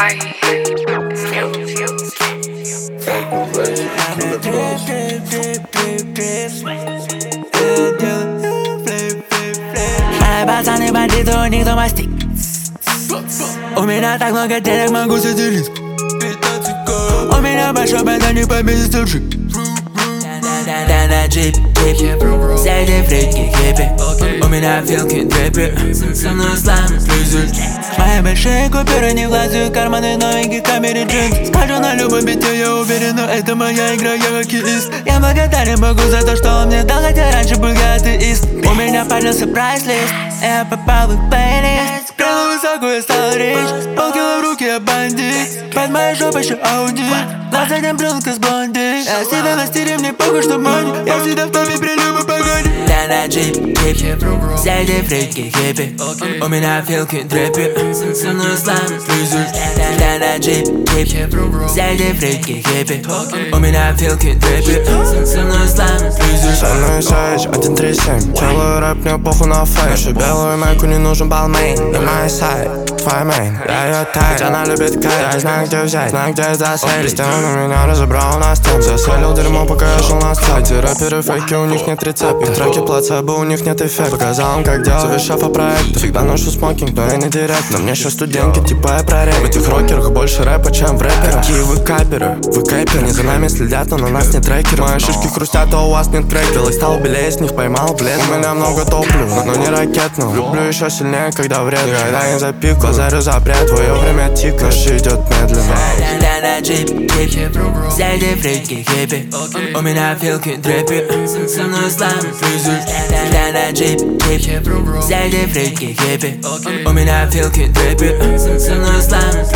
Пацаны, бандиты, у них дома стик. У меня так много денег, могу сойти риск. У меня большой банда, не победит джип. Да на джип, сядь фритки, хиппи. У меня филки, дриппи. Со мной слайм, слизы. Мои большие купюры не влазят в карманы новеньких камеры джинс. Скажу на любом бите, я уверен, но это моя игра, я хоккеист. Я благодарен Богу за то, что он мне дал, хотя раньше был я атеист. У меня поднялся прайс-лист, я попал в их плейлист. Крыло высокую, стал речь, полкило в руки, я бандит. Под моей жопой еще Ауди, глаза не брюнка с блонди. Я всегда на стиле, мне похуй, что мани. Я всегда в топе при любой погоде. Да на джип, хиппи, сядь фритки, хиппи. У меня филки, дриппи. Со мной слайм, слизы. Да на джип, хиппи, сядь фритки, хиппи. У меня филки, дриппи. Со мной слайм, слизы. Со мной Сage 137. Делаю рэп, мне похуй на фейм. Ношу белую майку, не нужен балмейн. На мой сайт, твой мейн. Я ее тайт, она любит кайт. Я знаю, где взять, знаю, где заселить. Ты на меня разобрал на стен. Заселил дерьмо, пока я шел на сцене. Эти рэперы фейки, у них нет рецепта. Треки плацебо, у них нет эффекта. Показал им, как делать шефа проект. Всегда ношу смокинг, но я не директ. Но мне еще студентки, типа я прорек. В этих рокерах больше рэпа, чем в рэперах. Какие вы каперы, они за нами следят, но на нас нет трекеров. Мои шишки хрустят, а у вас нет крекера. Стал белее, с них поймал блед. У меня много топлива, но не ракетного. Люблю еще сильнее, когда вред. Когда не запик, лазарю запрет. Твое время тик, наш идет медленно. Да на джип, хиппи, сядь фритки, хиппи. У меня филки, дриппи. Со мной слайм, слизы. Да на джип, хиппи, сядь фритки, хиппи. У меня филки, дриппи. Со мной слайм,